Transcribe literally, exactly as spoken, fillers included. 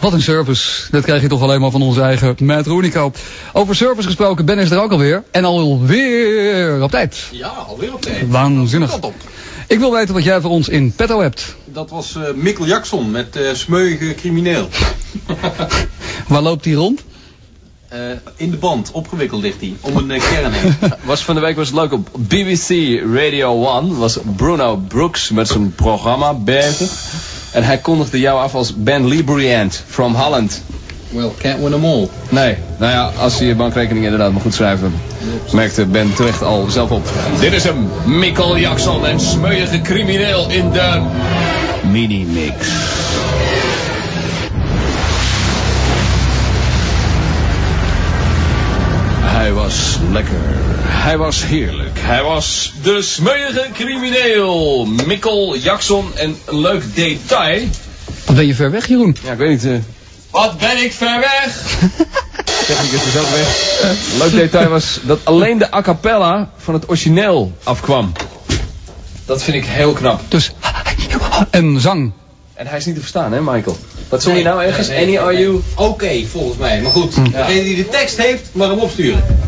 Wat een service. Dat krijg je toch alleen maar van onze eigen Matt Roenico. Over service gesproken, Ben is er ook alweer. En alweer op tijd. Ja, alweer op tijd. Waanzinnig. Ik wil weten wat jij voor ons in petto hebt. Dat was uh, Mikkel Jackson met uh, Smeuïge Crimineel. Waar loopt hij rond? Uh, in de band, opgewikkeld ligt hij, om een uh, kern heen. Was van de week was het leuk op B B C Radio one. Was Bruno Brooks met zijn programma bezig. En hij kondigde jou af als Ben Liebriand from Holland. Well, can't win them all. Nee, nou ja, als je je bankrekening inderdaad maar goed schrijven, merkte Ben terecht al zelf op. Dit is hem, Mikkel Jackson en Smeuïge Crimineel in de mini-mix. Hij was lekker. Hij was heerlijk. Hij was de Smeuïge Crimineel. Mikkel Jackson en een leuk detail. Wat ben je ver weg, Jeroen? Ja, ik weet niet. Uh... Wat ben ik ver weg? Technicus is ook weg. Leuk detail was dat alleen de a cappella van het origineel afkwam. Dat vind ik heel knap. Dus, en zang. En hij is niet te verstaan, hè, Michael? Wat zong je nou ergens? Nee, nee, Any are you? Oké, okay, volgens mij. Maar goed, hm. degene die de tekst heeft, mag hem opsturen.